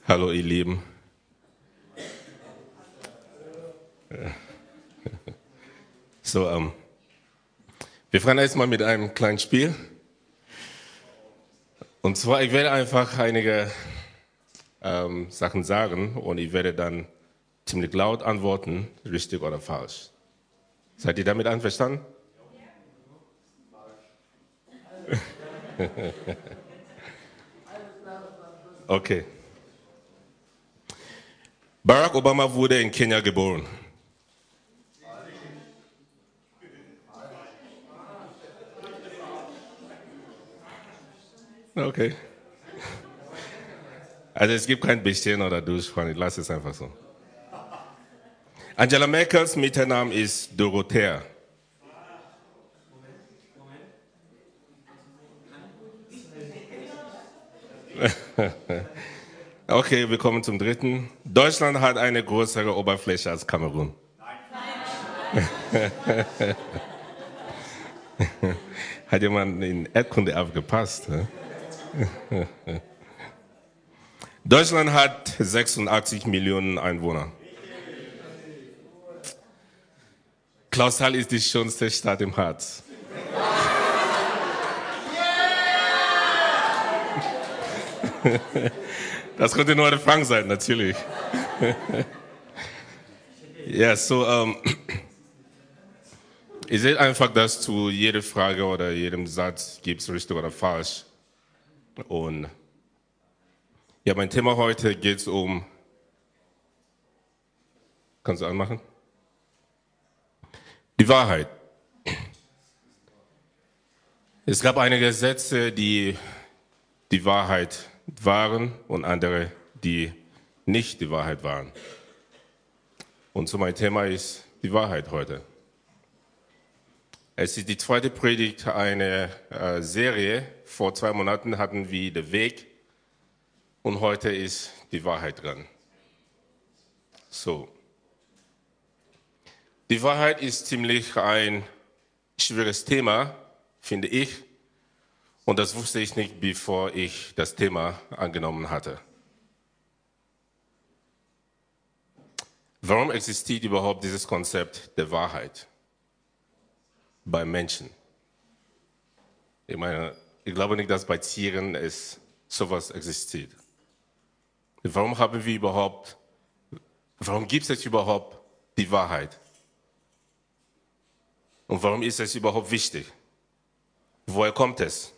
Hallo ihr Lieben. So, wir fangen erstmal mit einem kleinen Spiel. Und zwar, ich werde einfach einige Sachen sagen und ich werde dann ziemlich laut antworten, richtig oder falsch. Seid ihr damit einverstanden? Okay. Barack Obama wurde in Kenia geboren. Okay. Also es gibt kein Bisschen oder Durchfall, ich lasse es einfach so. Angela Merkels Mittername ist Dorothea. Okay, wir kommen zum dritten. Deutschland hat eine größere Oberfläche als Kamerun. Hat jemand in Erdkunde aufgepasst? Deutschland hat 86 Millionen Einwohner. Clausthal ist die schönste Stadt im Harz. Das könnte nur eine Frage sein, natürlich. Ja, so, ihr seht einfach, dass zu jeder Frage oder jedem Satz gibt es richtig oder falsch. Und ja, mein Thema heute geht um, kannst du anmachen? Die Wahrheit. Es gab einige Sätze, die die Wahrheit waren und andere, die nicht die Wahrheit waren. Und so mein Thema ist die Wahrheit heute. Es ist die zweite Predigt einer Serie. Vor 2 Monaten hatten wir den Weg und heute ist die Wahrheit dran. So. Die Wahrheit ist ziemlich ein schwieriges Thema, finde ich. Und das wusste ich nicht, bevor ich das Thema angenommen hatte. Warum existiert überhaupt dieses Konzept der Wahrheit bei Menschen? Ich meine, ich glaube nicht, dass bei Tieren sowas existiert. Warum gibt es überhaupt die Wahrheit? Und warum ist es überhaupt wichtig? Woher kommt es?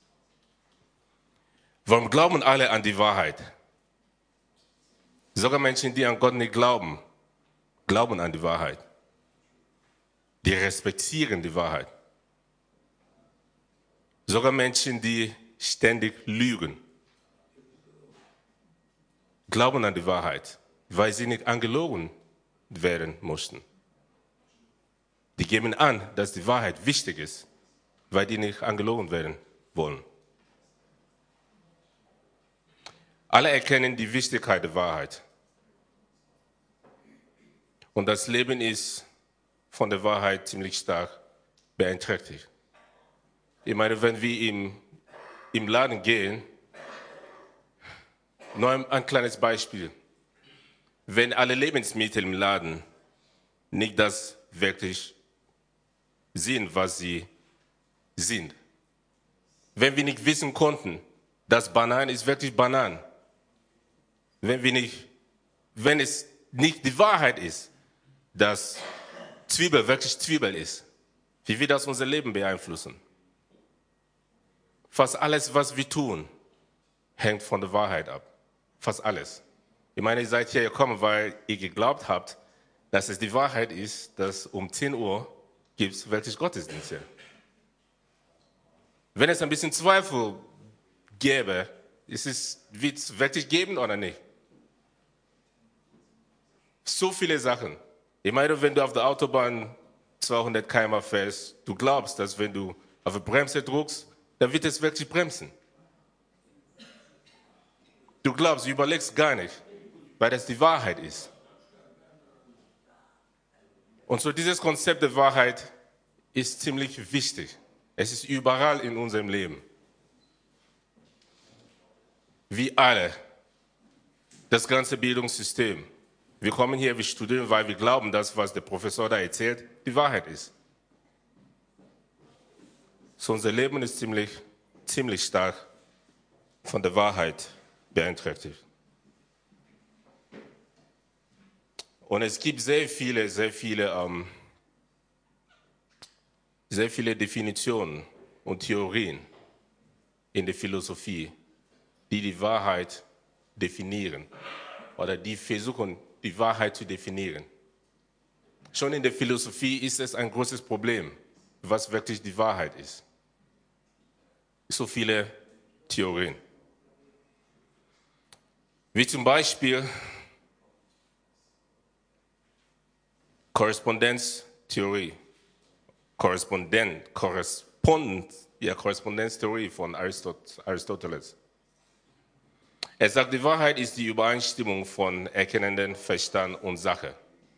Warum glauben alle an die Wahrheit? Sogar Menschen, die an Gott nicht glauben, glauben an die Wahrheit. Die respektieren die Wahrheit. Sogar Menschen, die ständig lügen, glauben an die Wahrheit, weil sie nicht angelogen werden mussten. Die geben an, dass die Wahrheit wichtig ist, weil die nicht angelogen werden wollen. Alle erkennen die Wichtigkeit der Wahrheit. Und das Leben ist von der Wahrheit ziemlich stark beeinträchtigt. Ich meine, wenn wir im Laden gehen, nur ein kleines Beispiel. Wenn alle Lebensmittel im Laden nicht das wirklich sind, was sie sind. Wenn wir nicht wissen konnten, dass Bananen ist wirklich Bananen. Wenn es nicht die Wahrheit ist, dass Zwiebel wirklich Zwiebel ist, wie wird das unser Leben beeinflussen? Fast alles, was wir tun, hängt von der Wahrheit ab. Fast alles. Ich meine, ihr seid hier gekommen, weil ihr geglaubt habt, dass es die Wahrheit ist, dass um 10 Uhr gibt es wirklich Gottesdienste. Wenn es ein bisschen Zweifel gäbe, wird es wirklich geben oder nicht? So viele Sachen. Ich meine, wenn du auf der Autobahn 200 km fährst, du glaubst, dass wenn du auf die Bremse drückst, dann wird es wirklich bremsen. Du glaubst, du überlegst gar nicht, weil das die Wahrheit ist. Und so dieses Konzept der Wahrheit ist ziemlich wichtig. Es ist überall in unserem Leben. Wir alle Das ganze Bildungssystem. Wir kommen hier, wir studieren, weil wir glauben, dass, was der Professor da erzählt, die Wahrheit ist. So unser Leben ist ziemlich stark von der Wahrheit beeinträchtigt. Und es gibt sehr viele Definitionen und Theorien in der Philosophie, die die Wahrheit definieren oder die versuchen, die Wahrheit zu definieren. Schon in der Philosophie ist es ein großes Problem, was wirklich die Wahrheit ist. So viele Theorien. Wie zum Beispiel Korrespondenztheorie. Korrespondenztheorie von Aristoteles. Er sagt, die Wahrheit ist die Übereinstimmung von erkennenden Verstand und Sache.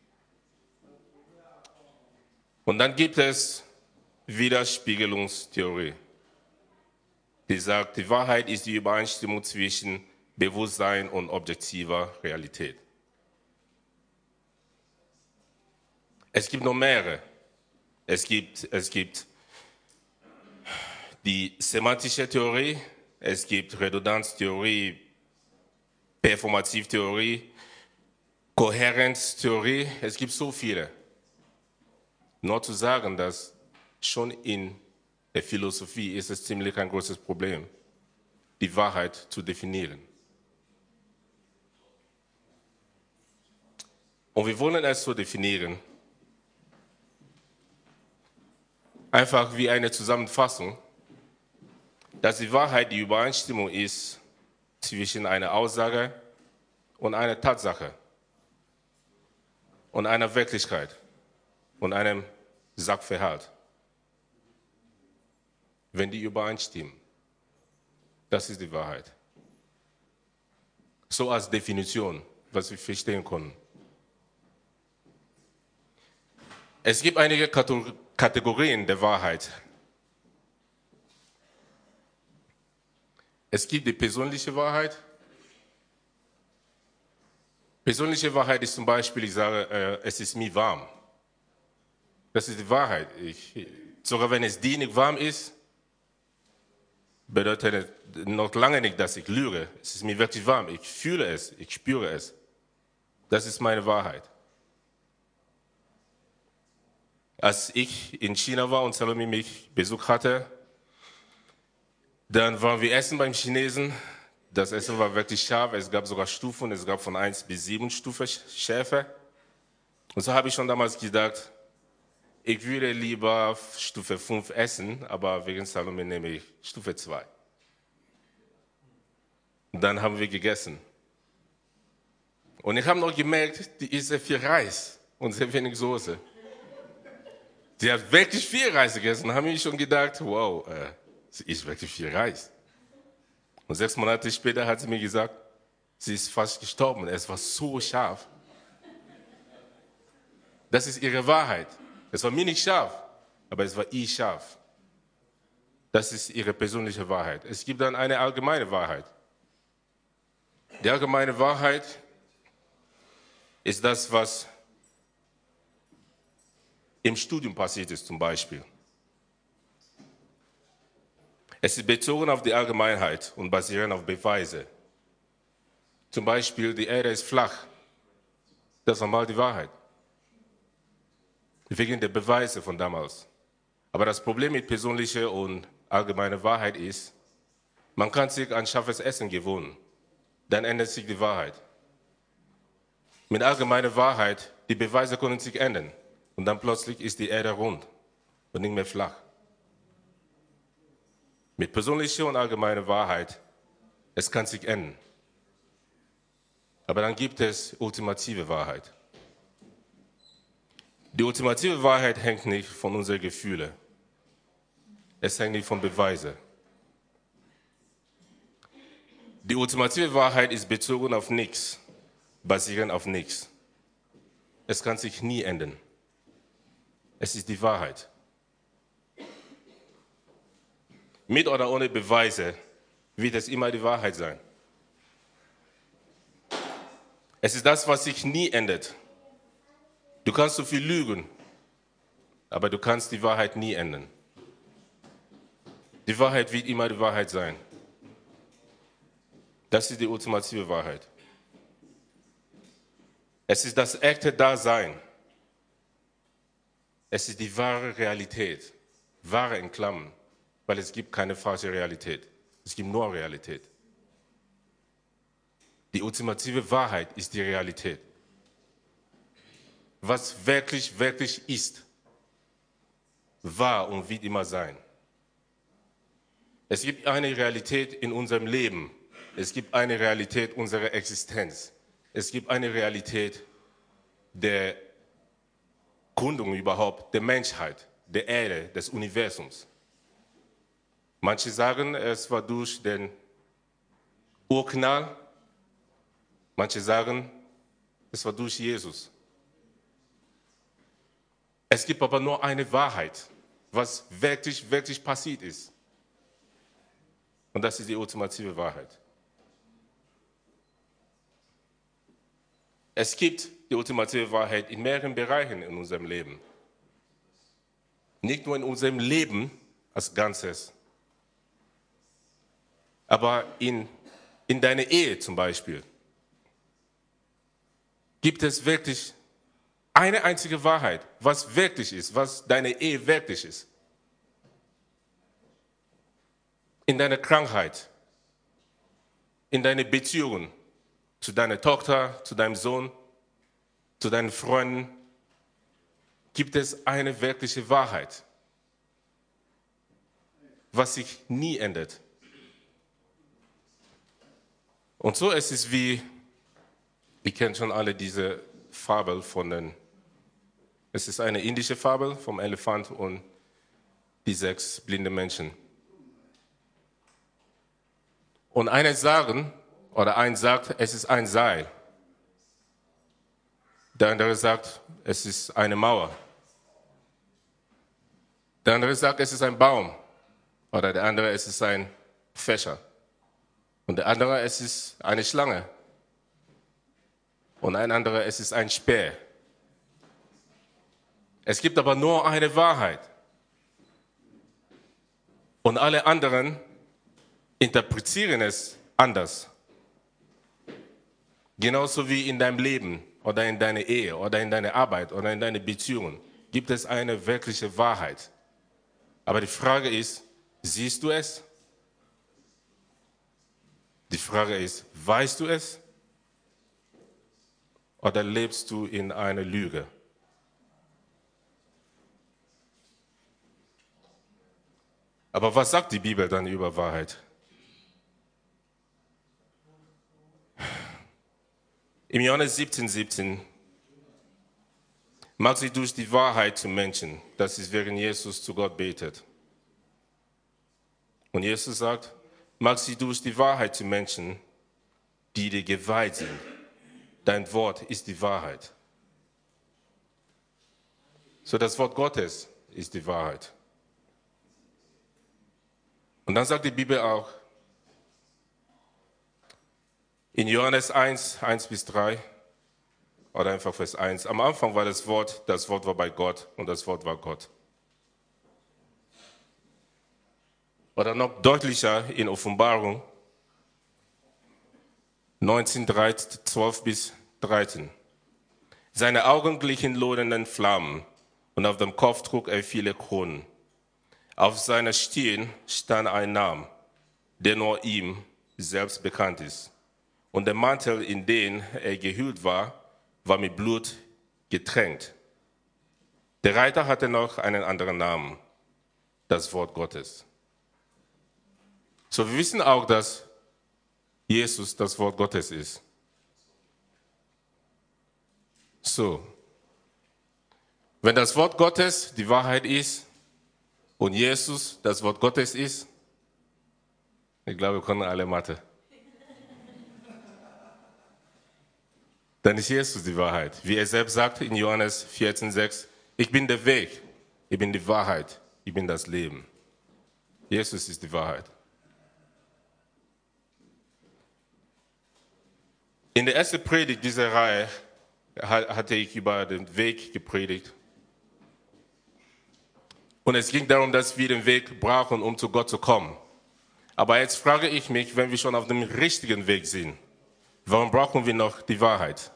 Und dann gibt es Widerspiegelungstheorie. Die sagt, die Wahrheit ist die Übereinstimmung zwischen Bewusstsein und objektiver Realität. Es gibt noch mehrere. Es gibt die semantische Theorie, es gibt Redundanztheorie, Performativtheorie, Kohärenztheorie, es gibt so viele. Nur zu sagen, dass schon in der Philosophie ist es ziemlich ein großes Problem, die Wahrheit zu definieren. Und wir wollen es so definieren, einfach wie eine Zusammenfassung, dass die Wahrheit die Übereinstimmung ist zwischen einer Aussage und einer Tatsache und einer Wirklichkeit und einem Sachverhalt. Wenn die übereinstimmen, das ist die Wahrheit. So als Definition, was wir verstehen können. Es gibt einige Kategorien der Wahrheit. Es gibt die persönliche Wahrheit. Persönliche Wahrheit ist zum Beispiel, ich sage, es ist mir warm. Das ist die Wahrheit. Sogar wenn es dir nicht warm ist, bedeutet es noch lange nicht, dass ich lüge. Es ist mir wirklich warm. Ich fühle es, ich spüre es. Das ist meine Wahrheit. Als ich in China war und Salome mich besucht hatte, dann waren wir essen beim Chinesen. Das Essen war wirklich scharf. Es gab sogar Stufen. Es gab von 1 bis 7 Stufen Schärfe. Und so habe ich schon damals gedacht, ich würde lieber Stufe 5 essen, aber wegen Salome nehme ich Stufe 2. Und dann haben wir gegessen. Und ich habe noch gemerkt, die isst sehr viel Reis und sehr wenig Soße. Sie hat wirklich viel Reis gegessen. Da habe ich schon gedacht, wow, sie isst wirklich viel Reis. Und 6 Monate später hat sie mir gesagt, sie ist fast gestorben. Es war so scharf. Das ist ihre Wahrheit. Es war mir nicht scharf, aber es war ihr scharf. Das ist ihre persönliche Wahrheit. Es gibt dann eine allgemeine Wahrheit. Die allgemeine Wahrheit ist das, was im Studium passiert ist zum Beispiel. Es ist bezogen auf die Allgemeinheit und basierend auf Beweise. Zum Beispiel, die Erde ist flach. Das war mal die Wahrheit. Wegen der Beweise von damals. Aber das Problem mit persönlicher und allgemeiner Wahrheit ist, man kann sich an scharfes Essen gewöhnen. Dann ändert sich die Wahrheit. Mit allgemeiner Wahrheit, die Beweise können sich ändern. Und dann plötzlich ist die Erde rund und nicht mehr flach. Mit persönlicher und allgemeiner Wahrheit, es kann sich ändern. Aber dann gibt es ultimative Wahrheit. Die ultimative Wahrheit hängt nicht von unseren Gefühlen. Es hängt nicht von Beweisen. Die ultimative Wahrheit ist bezogen auf nichts, basierend auf nichts. Es kann sich nie ändern. Es ist die Wahrheit. Mit oder ohne Beweise wird es immer die Wahrheit sein. Es ist das, was sich nie ändert. Du kannst so viel lügen, aber du kannst die Wahrheit nie ändern. Die Wahrheit wird immer die Wahrheit sein. Das ist die ultimative Wahrheit. Es ist das echte Dasein. Es ist die wahre Realität. Wahre in Klammern, weil es gibt keine falsche Realität. Es gibt nur Realität. Die ultimative Wahrheit ist die Realität. Was wirklich, wirklich ist, war und wird immer sein. Es gibt eine Realität in unserem Leben. Es gibt eine Realität unserer Existenz. Es gibt eine Realität der Gründung überhaupt, der Menschheit, der Erde, des Universums. Manche sagen, es war durch den Urknall. Manche sagen, es war durch Jesus. Es gibt aber nur eine Wahrheit, was wirklich, wirklich passiert ist. Und das ist die ultimative Wahrheit. Es gibt die ultimative Wahrheit in mehreren Bereichen in unserem Leben. Nicht nur in unserem Leben als Ganzes, aber in deiner Ehe zum Beispiel. Gibt es wirklich eine einzige Wahrheit, was wirklich ist, was deine Ehe wirklich ist? In deiner Krankheit, in deine Beziehungen zu deiner Tochter, zu deinem Sohn, zu deinen Freunden, gibt es eine wirkliche Wahrheit, was sich nie ändert. Und so ist es wie, ihr kennt schon alle diese Fabel es ist eine indische Fabel vom Elefant und die 6 blinde Menschen. Und einer sagt, es ist ein Seil. Der andere sagt, es ist eine Mauer. Der andere sagt, es ist ein Baum. Oder der andere, es ist ein Fächer. Und der andere, es ist eine Schlange. Und ein anderer, es ist ein Speer. Es gibt aber nur eine Wahrheit. Und alle anderen interpretieren es anders. Genauso wie in deinem Leben oder in deiner Ehe oder in deiner Arbeit oder in deinen Beziehungen gibt es eine wirkliche Wahrheit. Aber die Frage ist, siehst du es? Die Frage ist, weißt du es? Oder lebst du in einer Lüge? Aber was sagt die Bibel dann über Wahrheit? Im Johannes 17 macht sie durch die Wahrheit zum Menschen. Das ist, während Jesus zu Gott betet. Und Jesus sagt, mach sie durch die Wahrheit zu Menschen, die dir geweiht sind. Dein Wort ist die Wahrheit. So, das Wort Gottes ist die Wahrheit. Und dann sagt die Bibel auch, in Johannes 1:1-3, oder einfach Vers 1, am Anfang war das Wort war bei Gott und das Wort war Gott. Oder noch deutlicher in Offenbarung 19:12-13. Seine Augen glichen lodernden Flammen und auf dem Kopf trug er viele Kronen. Auf seiner Stirn stand ein Name, der nur ihm selbst bekannt ist. Und der Mantel, in den er gehüllt war mit Blut getränkt. Der Reiter hatte noch einen anderen Namen, das Wort Gottes. So, wir wissen auch, dass Jesus das Wort Gottes ist. So, wenn das Wort Gottes die Wahrheit ist und Jesus das Wort Gottes ist, ich glaube, wir können alle Mathe. Dann ist Jesus die Wahrheit. Wie er selbst sagt in Johannes 14,6, ich bin der Weg, ich bin die Wahrheit, ich bin das Leben. Jesus ist die Wahrheit. In der ersten Predigt dieser Reihe hatte ich über den Weg gepredigt. Und es ging darum, dass wir den Weg brauchen, um zu Gott zu kommen. Aber jetzt frage ich mich, wenn wir schon auf dem richtigen Weg sind, warum brauchen wir noch die Wahrheit?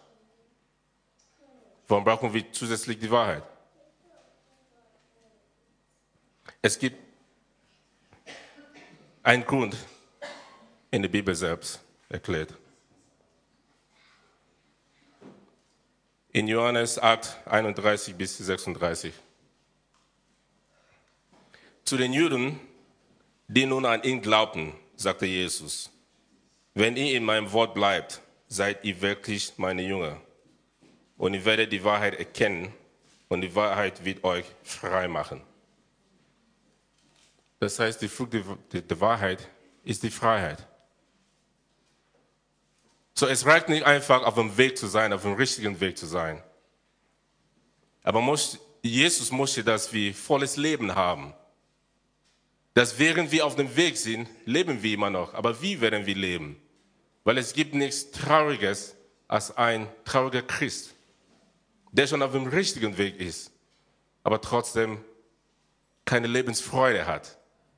Warum brauchen wir zusätzlich die Wahrheit? Es gibt einen Grund in der Bibel selbst erklärt. In Johannes 8, 31 bis 36. Zu den Juden, die nun an ihn glaubten, sagte Jesus, wenn ihr in meinem Wort bleibt, seid ihr wirklich meine Jünger. Und ihr werdet die Wahrheit erkennen und die Wahrheit wird euch frei machen. Das heißt, die Frucht der Wahrheit ist die Freiheit. So, es reicht nicht einfach, auf dem Weg zu sein, auf dem richtigen Weg zu sein. Aber Jesus möchte, dass wir volles Leben haben. Dass während wir auf dem Weg sind, leben wir immer noch. Aber wie werden wir leben? Weil es gibt nichts Trauriges als ein trauriger Christ, der schon auf dem richtigen Weg ist, aber trotzdem keine Lebensfreude hat.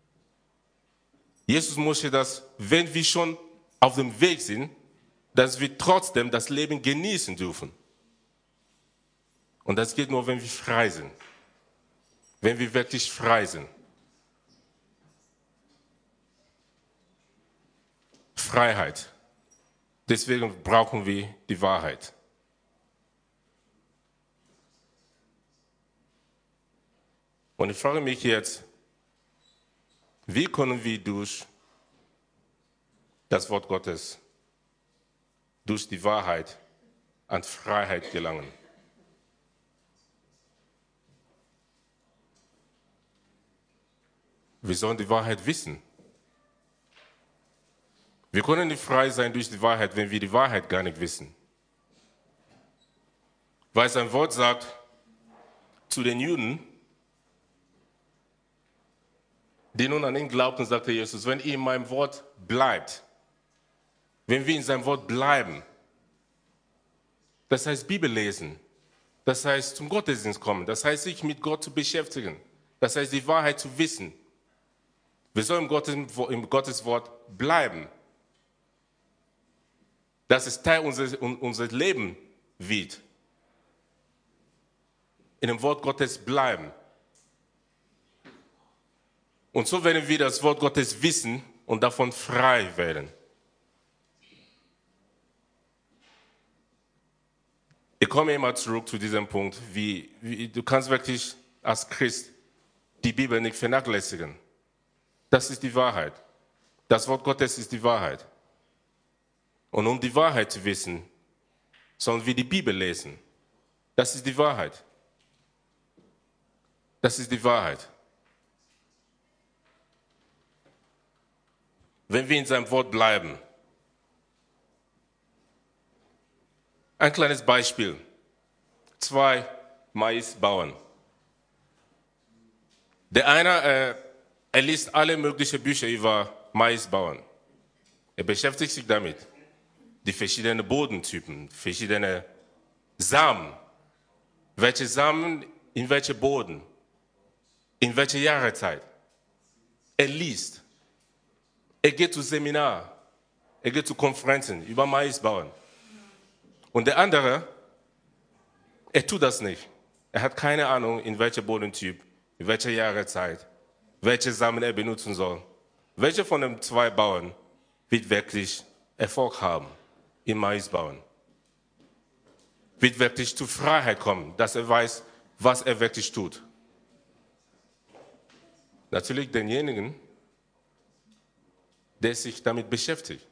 Jesus möchte, dass, wenn wir schon auf dem Weg sind, dass wir trotzdem das Leben genießen dürfen. Und das geht nur, wenn wir frei sind. Wenn wir wirklich frei sind. Freiheit. Deswegen brauchen wir die Wahrheit. Und ich frage mich jetzt, wie können wir durch das Wort Gottes, durch die Wahrheit an Freiheit gelangen? Wir sollen die Wahrheit wissen. Wir können nicht frei sein durch die Wahrheit, wenn wir die Wahrheit gar nicht wissen. Weil sein Wort sagt, zu den Juden, die nun an ihn glaubten, sagte Jesus, wenn ihr in meinem Wort bleibt, wenn wir in seinem Wort bleiben, das heißt Bibel lesen, das heißt zum Gottesdienst kommen, das heißt sich mit Gott zu beschäftigen, das heißt die Wahrheit zu wissen. Wir sollen im Gottes Wort bleiben. Dass es Teil unseres Lebens wird. In dem Wort Gottes bleiben. Und so werden wir das Wort Gottes wissen und davon frei werden. Ich komme immer zurück zu diesem Punkt, wie du kannst wirklich als Christ die Bibel nicht vernachlässigen. Das ist die Wahrheit. Das Wort Gottes ist die Wahrheit. Und um die Wahrheit zu wissen, sollen wir die Bibel lesen. Das ist die Wahrheit. Das ist die Wahrheit. Wenn wir in seinem Wort bleiben. Ein kleines Beispiel. 2 Maisbauern. Der eine, er liest alle möglichen Bücher über Maisbauern. Er beschäftigt sich damit. Die verschiedenen Bodentypen, verschiedene Samen. Welche Samen in welchem Boden, in welcher Jahreszeit. Er liest. Er geht zu Seminaren, er geht zu Konferenzen über Maisbauern. Und der andere, er tut das nicht. Er hat keine Ahnung, in welchem Bodentyp, in welcher Jahreszeit, welche Samen er benutzen soll. Welcher von den 2 Bauern wird wirklich Erfolg haben im Maisbauen? Wird wirklich zur Freiheit kommen, dass er weiß, was er wirklich tut? Natürlich denjenigen, der sich damit beschäftigt.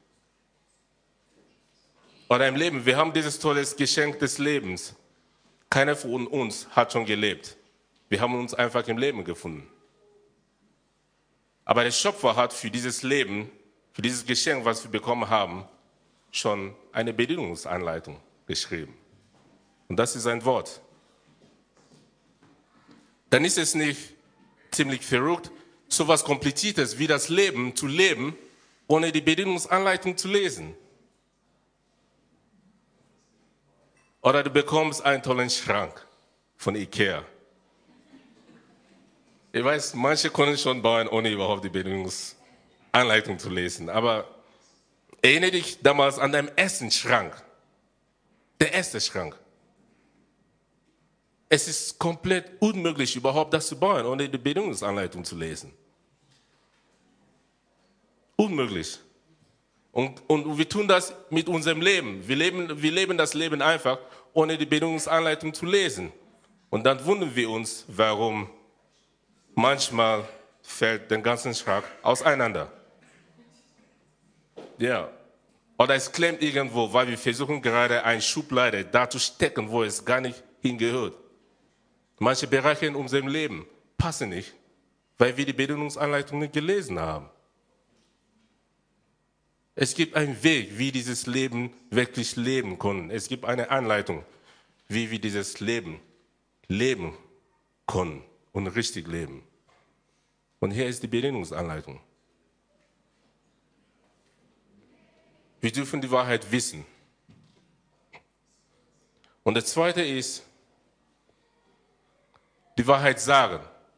Oder im Leben, wir haben dieses tolles Geschenk des Lebens. Keiner von uns hat schon gelebt. Wir haben uns einfach im Leben gefunden. Aber der Schöpfer hat für dieses Leben, für dieses Geschenk, was wir bekommen haben, schon eine Bedienungsanleitung geschrieben. Und das ist sein Wort. Dann ist es nicht ziemlich verrückt, so etwas Kompliziertes wie das Leben zu leben, ohne die Bedienungsanleitung zu lesen. Oder du bekommst einen tollen Schrank von Ikea. Ich weiß, manche können schon bauen, ohne überhaupt die Bedienungsanleitung zu lesen. Aber erinnere dich damals an deinen ersten Schrank. Der erste Schrank. Es ist komplett unmöglich, überhaupt das zu bauen, ohne die Bedienungsanleitung zu lesen. Unmöglich. Und wir tun das mit unserem Leben. Wir leben das Leben einfach, ohne die Bedienungsanleitung zu lesen. Und dann wundern wir uns, warum manchmal fällt der ganze Schrank auseinander. Ja. Oder es klemmt irgendwo, weil wir versuchen gerade eine Schublade da zu stecken, wo es gar nicht hingehört. Manche Bereiche in unserem Leben passen nicht, weil wir die Bedienungsanleitung nicht gelesen haben. Es gibt einen Weg, wie dieses Leben wirklich leben können. Es gibt eine Anleitung, wie wir dieses Leben leben können und richtig leben. Und hier ist die Bedienungsanleitung. Wir dürfen die Wahrheit wissen. Und das Zweite ist, die Wahrheit sagen.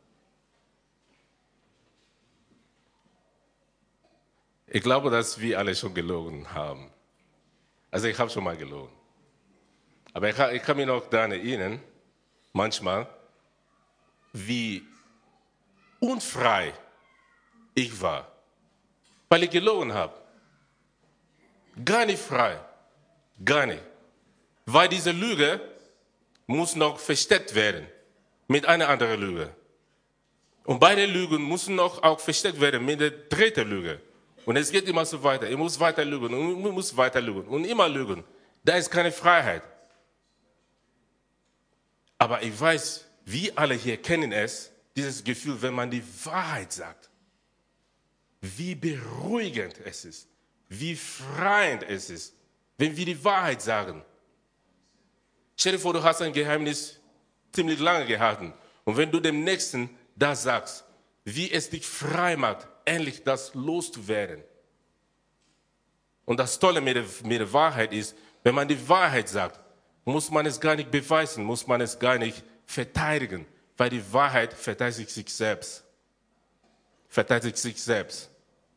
Ich glaube, dass wir alle schon gelogen haben. Also ich habe schon mal gelogen. Aber ich kann mich noch daran erinnern, manchmal, wie unfrei ich war, weil ich gelogen habe. Gar nicht frei. Gar nicht. Weil diese Lüge muss noch versteckt werden mit einer anderen Lüge. Und beide Lügen müssen noch auch versteckt werden mit der dritten Lüge. Und es geht immer so weiter. Ich muss weiter lügen und ich muss weiter lügen und immer lügen. Da ist keine Freiheit. Aber ich weiß, wir alle hier kennen es, dieses Gefühl, wenn man die Wahrheit sagt. Wie beruhigend es ist. Wie befreiend es ist, wenn wir die Wahrheit sagen. Stell dir vor, du hast ein Geheimnis ziemlich lange gehalten. Und wenn du dem Nächsten das sagst, wie es dich frei macht, endlich das loszuwerden. Und das Tolle mit der Wahrheit ist, wenn man die Wahrheit sagt, muss man es gar nicht beweisen, muss man es gar nicht verteidigen, weil die Wahrheit verteidigt sich selbst. Verteidigt sich selbst.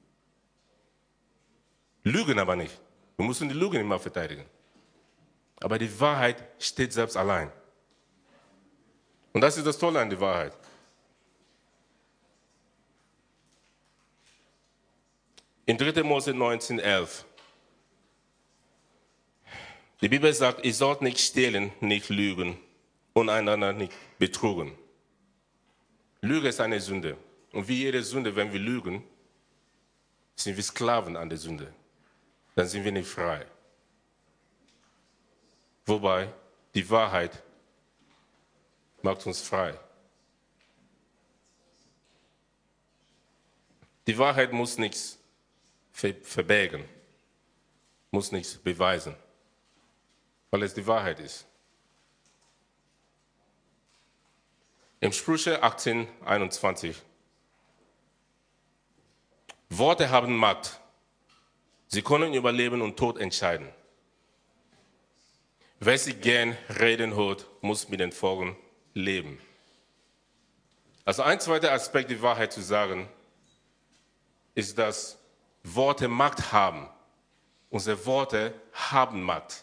Lügen aber nicht. Wir müssen die Lügen immer verteidigen. Aber die Wahrheit steht selbst allein. Und das ist das Tolle an der Wahrheit. In 3. Mose 19,11. Die Bibel sagt, ihr sollt nicht stehlen, nicht lügen und einander nicht betrügen. Lüge ist eine Sünde. Und wie jede Sünde, wenn wir lügen, sind wir Sklaven an der Sünde. Dann sind wir nicht frei. Wobei die Wahrheit macht uns frei. Die Wahrheit muss nichts verbergen, muss nichts beweisen, weil es die Wahrheit ist. Im Sprüche 18,21. Worte haben Macht. Sie können über Leben und Tod entscheiden. Wer sie gern reden hört, muss mit den Folgen leben. Also ein zweiter Aspekt, die Wahrheit zu sagen, ist, dass Worte Macht haben. Unsere Worte haben Macht.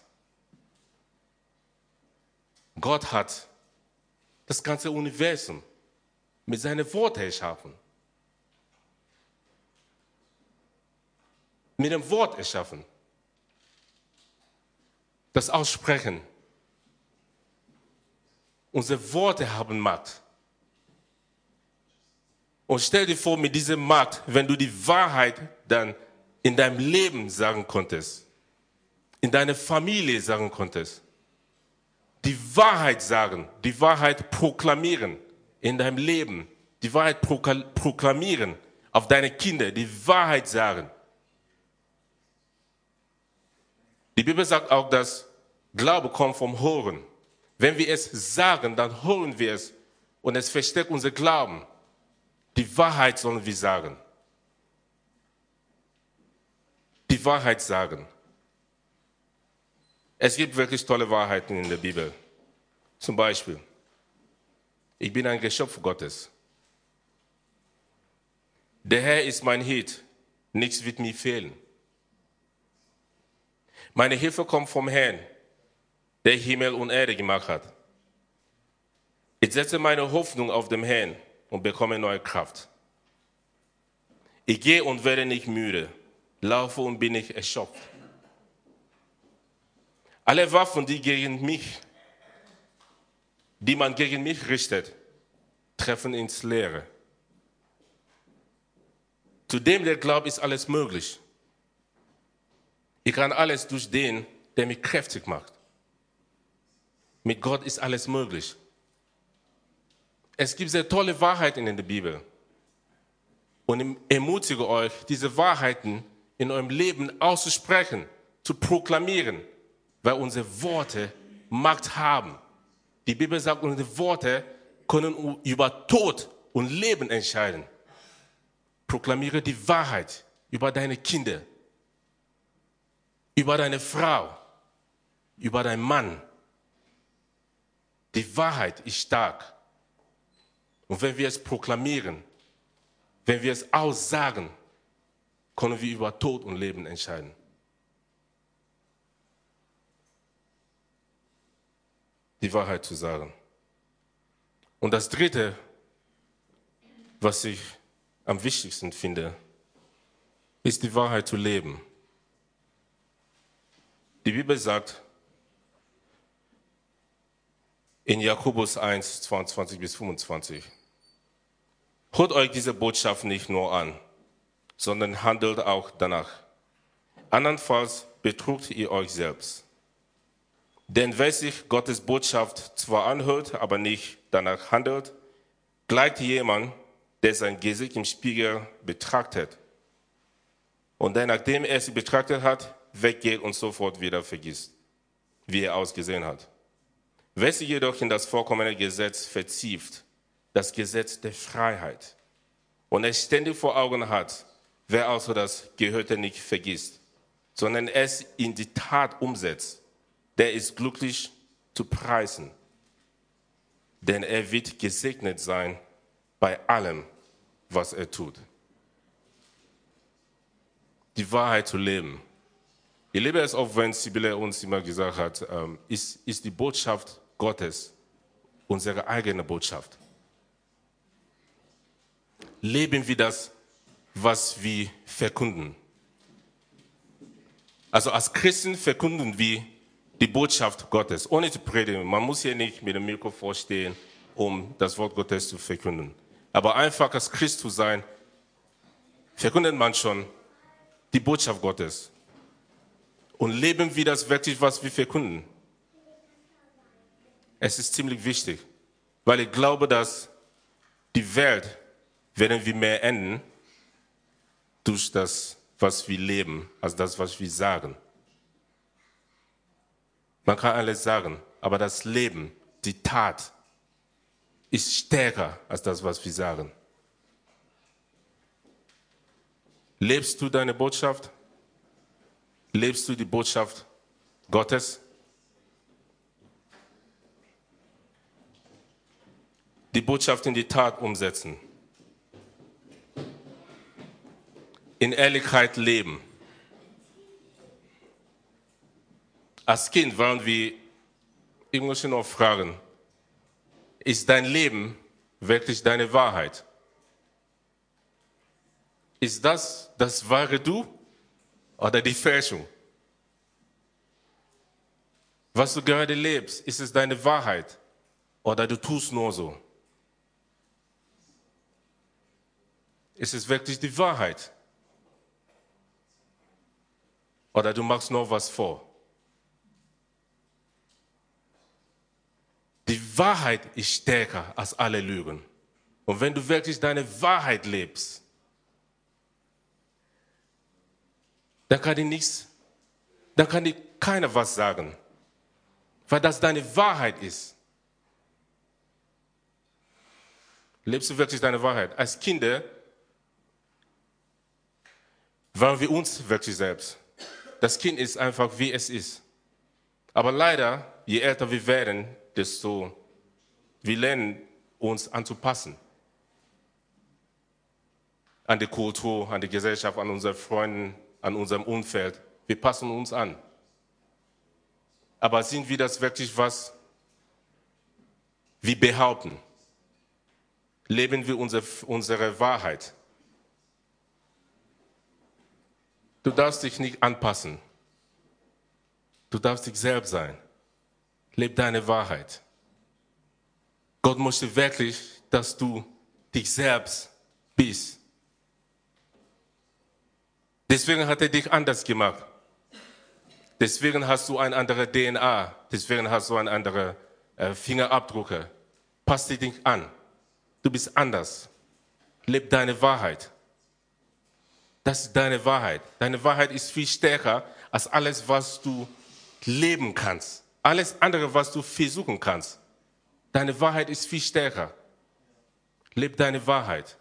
Gott hat das ganze Universum mit seinen Worten erschaffen. Mit dem Wort erschaffen. Das Aussprechen. Unsere Worte haben Macht. Und stell dir vor, mit dieser Macht, wenn du die Wahrheit dann in deinem Leben sagen konntest, in deiner Familie sagen konntest, die Wahrheit sagen, die Wahrheit proklamieren in deinem Leben, die Wahrheit proklamieren auf deine Kinder, die Wahrheit sagen. Die Bibel sagt auch, dass Glaube kommt vom Hören. Wenn wir es sagen, dann hören wir es und es verstärkt unser Glauben. Die Wahrheit sollen wir sagen. Die Wahrheit sagen. Es gibt wirklich tolle Wahrheiten in der Bibel. Zum Beispiel, ich bin ein Geschöpf Gottes. Der Herr ist mein Hirt, nichts wird mir fehlen. Meine Hilfe kommt vom Herrn, der Himmel und Erde gemacht hat. Ich setze meine Hoffnung auf den Herrn und bekomme neue Kraft. Ich gehe und werde nicht müde, laufe und bin nicht erschöpft. Alle Waffen, die man gegen mich richtet, treffen ins Leere. Zu dem, der glaubt, ist alles möglich. Ich kann alles durch den, der mich kräftig macht. Mit Gott ist alles möglich. Es gibt sehr tolle Wahrheiten in der Bibel. Und ich ermutige euch, diese Wahrheiten in eurem Leben auszusprechen, zu proklamieren, weil unsere Worte Macht haben. Die Bibel sagt, unsere Worte können über Tod und Leben entscheiden. Proklamiere die Wahrheit über deine Kinder, über deine Frau, über deinen Mann. Die Wahrheit ist stark. Und wenn wir es proklamieren, wenn wir es aussagen, können wir über Tod und Leben entscheiden. Die Wahrheit zu sagen. Und das Dritte, was ich am wichtigsten finde, ist die Wahrheit zu leben. Die Bibel sagt in Jakobus 1, 22 bis 25, hört euch diese Botschaft nicht nur an, sondern handelt auch danach. Andernfalls betrugt ihr euch selbst. Denn wer sich Gottes Botschaft zwar anhört, aber nicht danach handelt, gleicht jemand, der sein Gesicht im Spiegel betrachtet und der, nachdem er sie betrachtet hat, weggeht und sofort wieder vergisst, wie er ausgesehen hat. Wer sich jedoch in das vollkommene Gesetz vertieft, das Gesetz der Freiheit, und es ständig vor Augen hat, wer also das Gehörte nicht vergisst, sondern es in die Tat umsetzt, der ist glücklich zu preisen, denn er wird gesegnet sein bei allem, was er tut. Die Wahrheit zu leben. Ich liebe es auch, wenn Sibylle uns immer gesagt hat, ist die Botschaft Gottes unsere eigene Botschaft. Leben wir das, was wir verkünden. Also als Christen verkünden wir die Botschaft Gottes, ohne zu predigen. Man muss hier nicht mit dem Mikrofon stehen, um das Wort Gottes zu verkünden. Aber einfach als Christ zu sein, verkündet man schon die Botschaft Gottes. Und leben wir das wirklich, was wir verkünden. Es ist ziemlich wichtig, weil ich glaube, dass die Welt werden wir mehr ändern durch das, was wir leben, als das, was wir sagen. Man kann alles sagen, aber das Leben, die Tat, ist stärker als das, was wir sagen. Lebst du deine Botschaft? Lebst du die Botschaft Gottes? Die Botschaft in die Tat umsetzen. In Ehrlichkeit leben. Als Kind waren wir, ich muss noch fragen, ist dein Leben wirklich deine Wahrheit? Ist das wahre Du oder die Fälschung? Was du gerade lebst, ist es deine Wahrheit oder du tust nur so? Ist es wirklich die Wahrheit? Oder du machst nur was vor? Die Wahrheit ist stärker als alle Lügen. Und wenn du wirklich deine Wahrheit lebst, dann kann dir keiner was sagen, weil das deine Wahrheit ist. Lebst du wirklich deine Wahrheit? Als Kinder waren wir uns wirklich selbst. Das Kind ist einfach, wie es ist. Aber leider, je älter wir werden, desto wir lernen uns anzupassen. An die Kultur, an die Gesellschaft, an unsere Freunde, an unserem Umfeld. Wir passen uns an. Aber sind wir das wirklich, was wir behaupten? Leben wir unsere Wahrheit? Du darfst dich nicht anpassen. Du darfst dich selbst sein. Leb deine Wahrheit. Gott möchte wirklich, dass du dich selbst bist. Deswegen hat er dich anders gemacht. Deswegen hast du eine andere DNA. Deswegen hast du eine andere Fingerabdrücke. Pass dich nicht an. Du bist anders. Leb deine Wahrheit. Das ist deine Wahrheit. Deine Wahrheit ist viel stärker als alles, was du leben kannst. Alles andere, was du versuchen kannst. Deine Wahrheit ist viel stärker. Leb deine Wahrheit.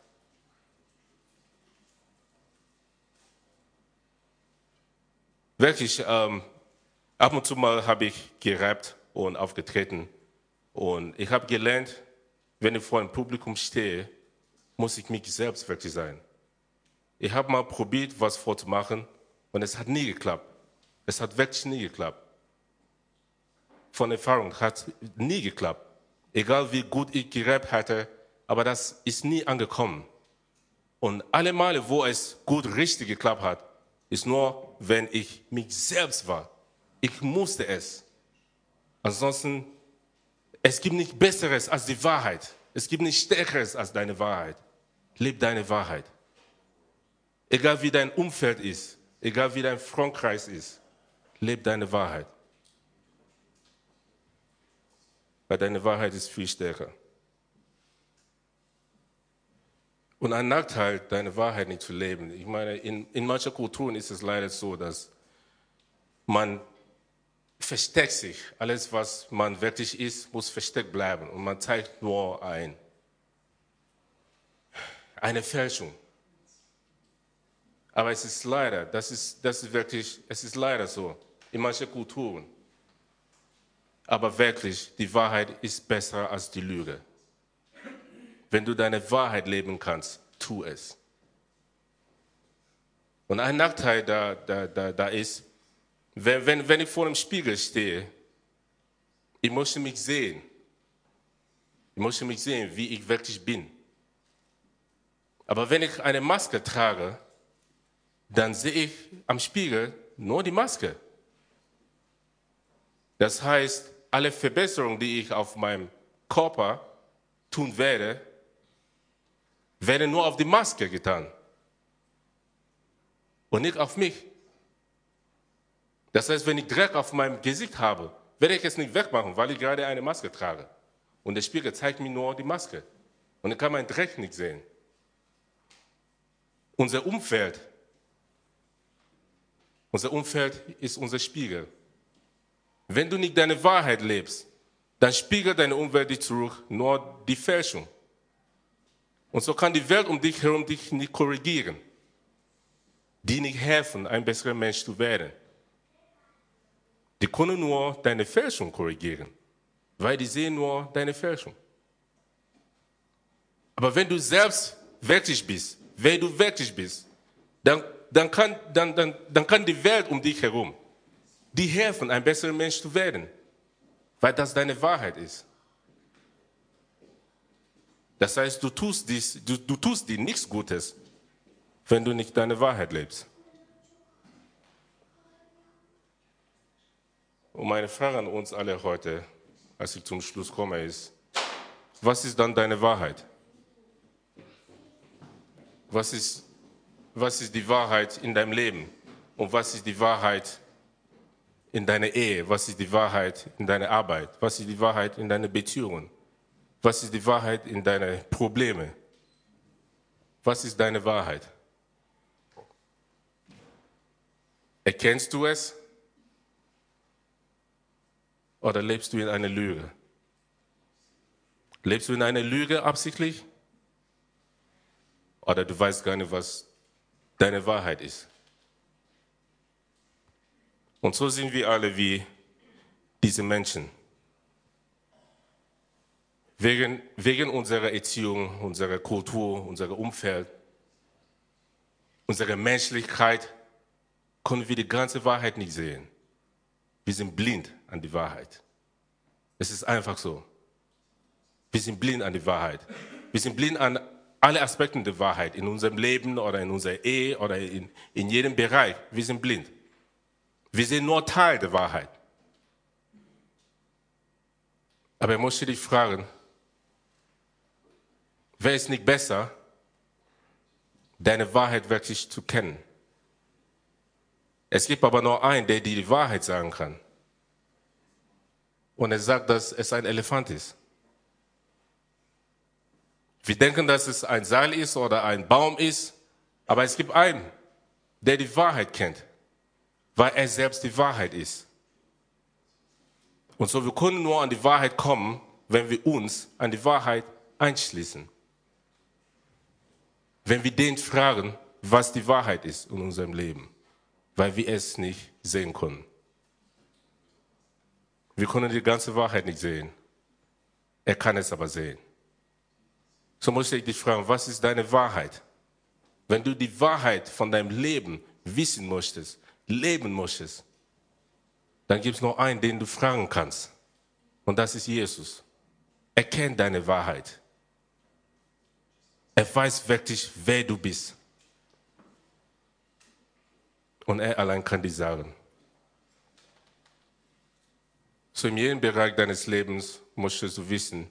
Wirklich, ab und zu mal habe ich gerappt und aufgetreten. Und ich habe gelernt, wenn ich vor einem Publikum stehe, muss ich mich selbst wirklich sein. Ich habe mal probiert, was vorzumachen und es hat nie geklappt. Es hat wirklich nie geklappt. Von Erfahrung hat nie geklappt. Egal wie gut ich gerappt hatte, aber das ist nie angekommen. Und alle Male, wo es gut richtig geklappt hat, ist nur, wenn ich mich selbst war. Ich musste es. Ansonsten, es gibt nichts Besseres als die Wahrheit. Es gibt nichts Stärkeres als deine Wahrheit. Leb deine Wahrheit. Egal wie dein Umfeld ist, egal wie dein Freundkreis ist, leb deine Wahrheit. Weil deine Wahrheit ist viel stärker. Und ein Nachteil, deine Wahrheit nicht zu leben. Ich meine, in manchen Kulturen ist es leider so, dass man versteckt sich. Alles, was man wirklich ist, muss versteckt bleiben. Und man zeigt nur eine Fälschung. Aber es ist leider, das ist wirklich, es ist leider so, in manchen Kulturen. Aber wirklich, die Wahrheit ist besser als die Lüge. Wenn du deine Wahrheit leben kannst, tu es. Und ein Nachteil da ist, wenn ich vor dem Spiegel stehe, ich möchte mich sehen. Ich möchte mich sehen, wie ich wirklich bin. Aber wenn ich eine Maske trage, dann sehe ich am Spiegel nur die Maske. Das heißt, alle Verbesserungen, die ich auf meinem Körper tun werde, werden nur auf die Maske getan und nicht auf mich. Das heißt, wenn ich Dreck auf meinem Gesicht habe, werde ich es nicht wegmachen, weil ich gerade eine Maske trage. Und der Spiegel zeigt mir nur die Maske. Und ich kann meinen Dreck nicht sehen. Unser Umfeld ist unser Spiegel. Wenn du nicht deine Wahrheit lebst, dann spiegelt deine Umwelt dich zurück nur die Fälschung. Und so kann die Welt um dich herum dich nicht korrigieren, die nicht helfen, ein besserer Mensch zu werden. Die können nur deine Fälschung korrigieren, weil die sehen nur deine Fälschung. Aber wenn du selbst wirklich bist, wer du wirklich bist, dann kann die Welt um dich herum dir helfen, ein besserer Mensch zu werden, weil das deine Wahrheit ist. Das heißt, du tust dir nichts Gutes, wenn du nicht deine Wahrheit lebst. Und meine Frage an uns alle heute, als ich zum Schluss komme, ist, was ist dann deine Wahrheit? Was ist die Wahrheit in deinem Leben? Und was ist die Wahrheit in deiner Ehe? Was ist die Wahrheit in deiner Arbeit? Was ist die Wahrheit in deinen Beziehungen? Was ist die Wahrheit in deinen Problemen? Was ist deine Wahrheit? Erkennst du es? Oder lebst du in einer Lüge? Lebst du in einer Lüge absichtlich? Oder du weißt gar nicht, was deine Wahrheit ist? Und so sind wir alle wie diese Menschen. Wegen unserer Erziehung, unserer Kultur, unserer Umfeld, unserer Menschlichkeit können wir die ganze Wahrheit nicht sehen. Wir sind blind an die Wahrheit. Es ist einfach so. Wir sind blind an die Wahrheit. Wir sind blind an alle Aspekte der Wahrheit, in unserem Leben oder in unserer Ehe oder in jedem Bereich. Wir sind blind. Wir sehen nur Teil der Wahrheit. Aber ich möchte dich fragen, wäre es nicht besser, deine Wahrheit wirklich zu kennen? Es gibt aber nur einen, der dir die Wahrheit sagen kann. Und er sagt, dass es ein Elefant ist. Wir denken, dass es ein Seil ist oder ein Baum ist, aber es gibt einen, der die Wahrheit kennt, weil er selbst die Wahrheit ist. Und so, wir können nur an die Wahrheit kommen, wenn wir uns an die Wahrheit einschließen. Wenn wir den fragen, was die Wahrheit ist in unserem Leben, weil wir es nicht sehen können. Wir können die ganze Wahrheit nicht sehen. Er kann es aber sehen. So muss ich dich fragen, was ist deine Wahrheit? Wenn du die Wahrheit von deinem Leben wissen möchtest, leben möchtest, dann gibt es nur einen, den du fragen kannst. Und das ist Jesus. Er kennt deine Wahrheit. Er weiß wirklich, wer du bist. Und er allein kann dir sagen. So in jedem Bereich deines Lebens möchtest du wissen,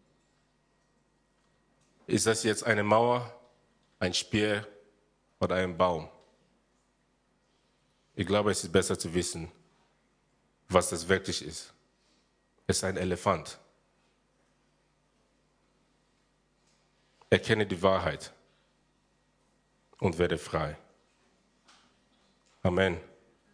ist das jetzt eine Mauer, ein Speer oder ein Baum? Ich glaube, es ist besser zu wissen, was das wirklich ist. Es ist ein Elefant. Erkenne die Wahrheit und werde frei. Amen.